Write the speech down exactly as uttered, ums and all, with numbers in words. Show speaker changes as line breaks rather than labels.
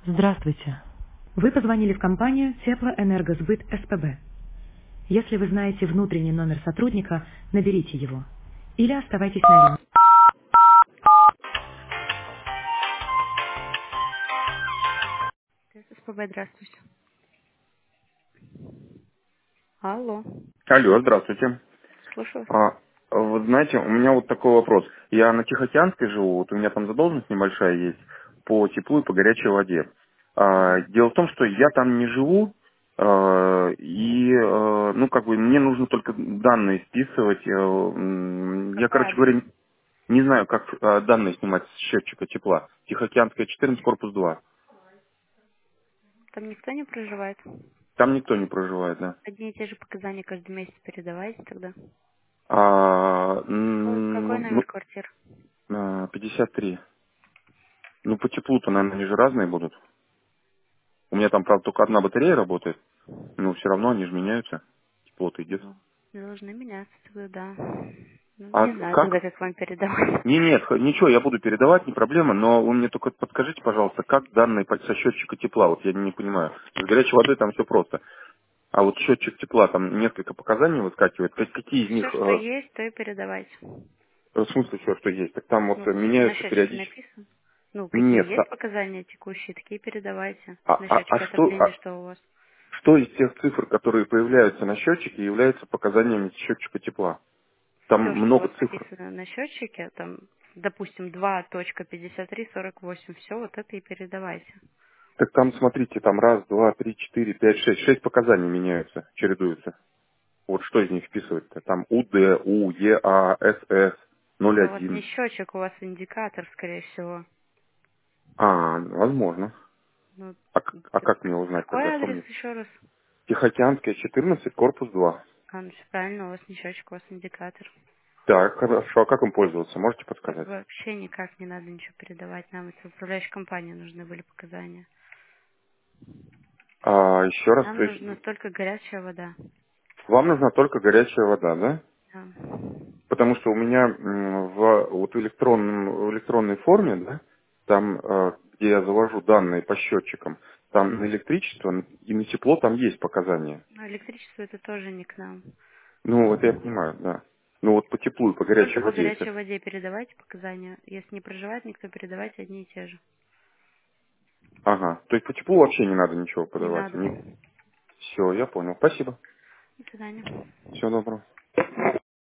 Здравствуйте. Вы позвонили в компанию Теплоэнергосбыт СПБ. Если вы знаете внутренний номер сотрудника, наберите его. Или оставайтесь на линии. СПБ, здравствуйте. Алло,
Алло, здравствуйте.
слушаю вас.
А, вот знаете, у меня вот такой вопрос. Я на Тихоокеанской живу, вот у меня там задолженность небольшая есть по теплу и по горячей воде. А,
Мгм.
дело в том, что я там не живу, а, и, а, ну, как бы, мне нужно только данные списывать. э, м, Я,
Какой
короче
адрес?
говоря, не знаю, как а, данные снимать с счетчика тепла. Тихоокеанская, четырнадцать, корпус два.
Там никто не проживает?
Там никто не проживает, да.
Одни и те же показания каждый месяц передавайте тогда.
А,
Какой, какой
м, ну,
номер квартиры?
а, пятьдесят три. Ну, по теплу-то, наверное, они же разные будут. У меня там, правда, только одна батарея работает, но все равно они же меняются. Тепло-то идет.
Ну, должны меняться тогда, да. Ну,
А
не знаю тогда,
как?
как вам передавать.
Не, нет, х- ничего, я буду передавать, не проблема, но вы мне только подскажите, пожалуйста, как данные по- со счетчика тепла, вот я не понимаю. С горячей водой там все просто. А вот счетчик тепла, там несколько показаний выскакивает. То есть какие из
Все,
них,
что
э,
есть, то и передавайте.
в смысле все, что есть? Так там вот
Ну,
э,
на
меняются
счетчике
периодически.
написано. Ну, какие
Нет,
есть
та-
показания текущие, такие передавайте.
а,
На
а, а
счетчике
что,
отопления,
а
что у вас.
что из тех цифр, которые появляются на счетчике, являются показаниями счетчика тепла? Там
Все, что у
много
вас
цифр.
написано на счетчике, там, допустим, два точка пятьдесят три сорок восемь, все вот это и передавайте.
Так там, смотрите, там раз, два, три, четыре, пять, шесть. Шесть показаний меняются, чередуются. Вот что из них вписывать-то? Там У Д, У, Е, А, С, С, ноль
Это у вас не
один.
счетчик, у вас индикатор, скорее всего.
А, возможно.
Ну,
А, к- а
так,
как мне узнать
какой
тогда, что
адрес
мне?
еще раз?
Тихоокеанская, четырнадцать, корпус два.
А, ну, всё правильно, у вас не счетчик, у вас индикатор.
Так, хорошо. А как им пользоваться? Можете подсказать?
Вообще никак не надо ничего передавать. Нам это управляющей компании нужны были показания.
А, еще раз,
Нам
то есть
нужна только горячая вода.
вам нужна только горячая вода, да?
Да.
Потому что у меня м, в, вот в, электронном, в электронной форме, да, там, э, где я завожу данные по счетчикам, там на электричество и на тепло там есть показания.
Но электричество это тоже не к нам.
Ну, это я понимаю, да. Ну вот по теплу и по горячей
Только по
воде, если...
горячей воде передавайте показания. Если не проживает никто, передавайте одни и те же.
Ага, то есть по теплу вообще не надо ничего
Не
подавать.
надо.
Все, я понял. Спасибо.
До свидания.
Всего доброго.